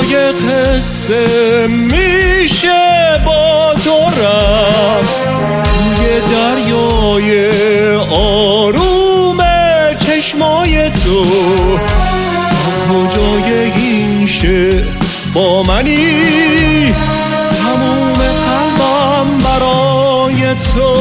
کجای قصه میشه با تو رفت توی دریای آروم چشمای تو؟ تا کجای این شعر با منی تموم قلبم برای تو؟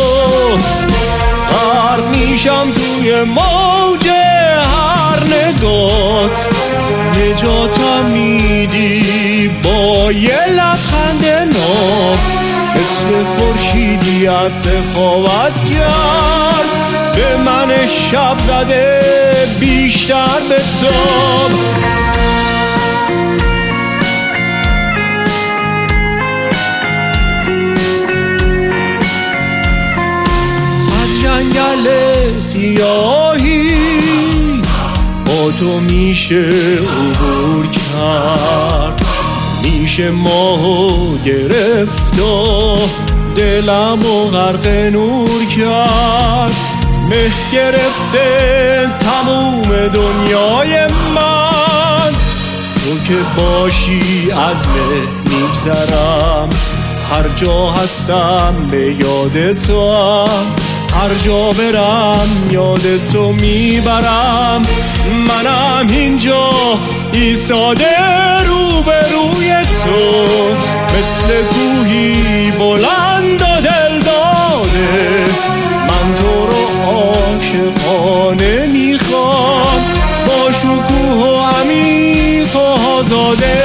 غرق میشم توی موج هر نگات، نجاتم میدی با یه لبخند ناب، مثل خورشیدی از سخاوتگر به من شب زده بیشتر به تاب. از جنگل سیاهی با تو میشه عبور کرد، میشه ماهو گرفت و دلمو غرق نور کرد. مه گرفته تموم دنیای من، تو که باشی از مه میگذرم، هر جا هستم به یاد تو هم، هر جا برم یاد تو میبرم. منم اینجا ایستاده روبروی تو، مثل کوهی بلند و دل داده. من تو رو عاشقانه میخوام، با شکوه و عمیق و آزاده.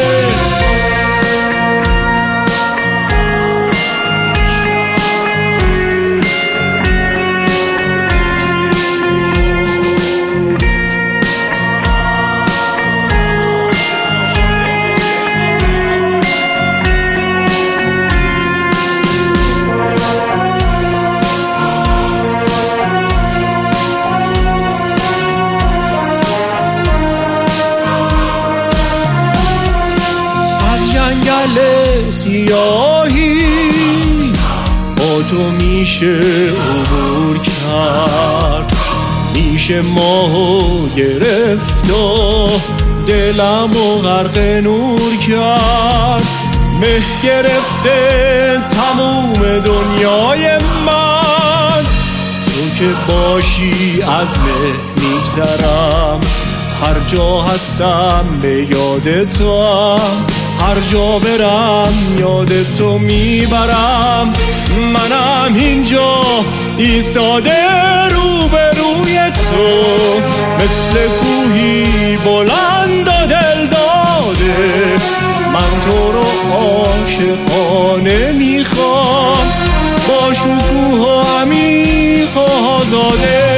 جنگل سیاهی با تو میشه عبور کرد، میشه ماهو گرفت و دلمو غرق نور کرد. مه گرفته تموم دنیای من، تو که باشی از مه میگذرم، هر جا هستم به یاد تو هم، هر جا برم یاد تو میبرم. منم اینجا ایستاده روبروی تو، مثل کوهی بلند و دل داده. من تو رو عاشقانه میخوام، با شکوه و عمیق و آزاده.